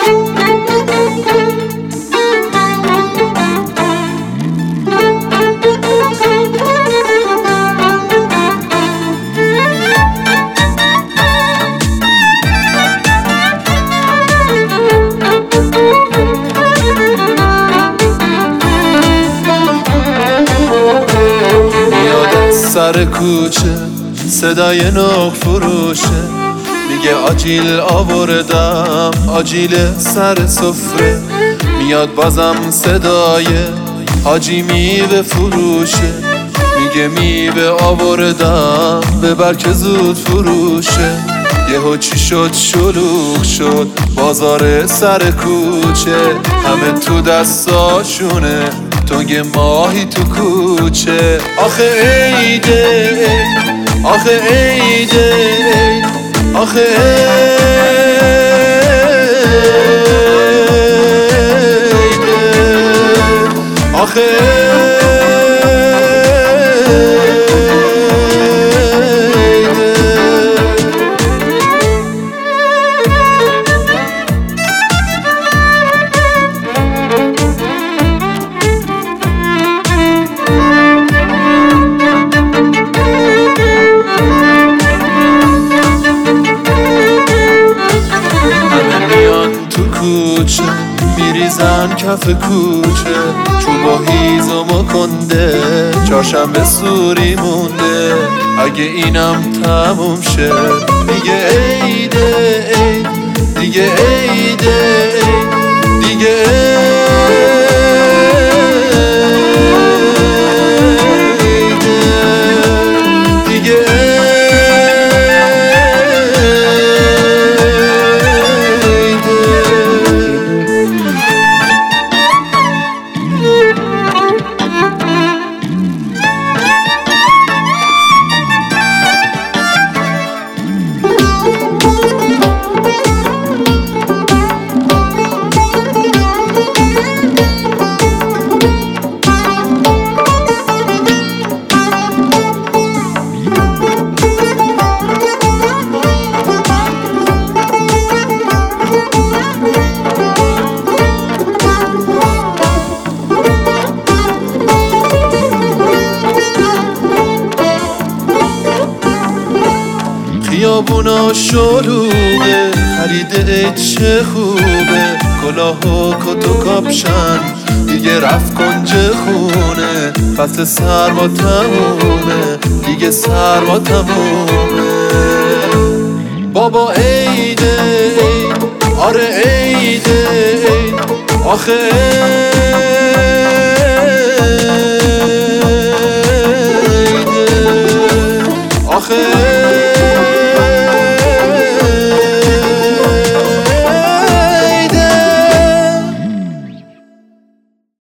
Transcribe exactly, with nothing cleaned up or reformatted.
سر کوچه صدای نخ فروشه، میگه آجیل آوردم آجیل سر سفره. میاد بازم صدای حاجی میوه فروشه، میگه میوه آوردم ببر که زود فروشه. یهو چی شد شلوغ شد بازار سر کوچه، همه تو دستاشونه تنگ ماهی تو کوچه. آخه عیده آخه عیده آخه عیده آخه میریزن کف کوچه، چوبا هیزم و کنده چهارشنبه سوری مونده. اگه اینم تموم شه دیگه عیده عید دیگه عیده عید دیگه عیده دیگه خیابونا شلوغه، خرید عید چه خوبه. کلاه و کت و کاپشن دیگه رفت کنج خونه. فصل سرما تمومه دیگه سرما تمومه. بابا عیده عید آره عیده عید آخه عیده آخه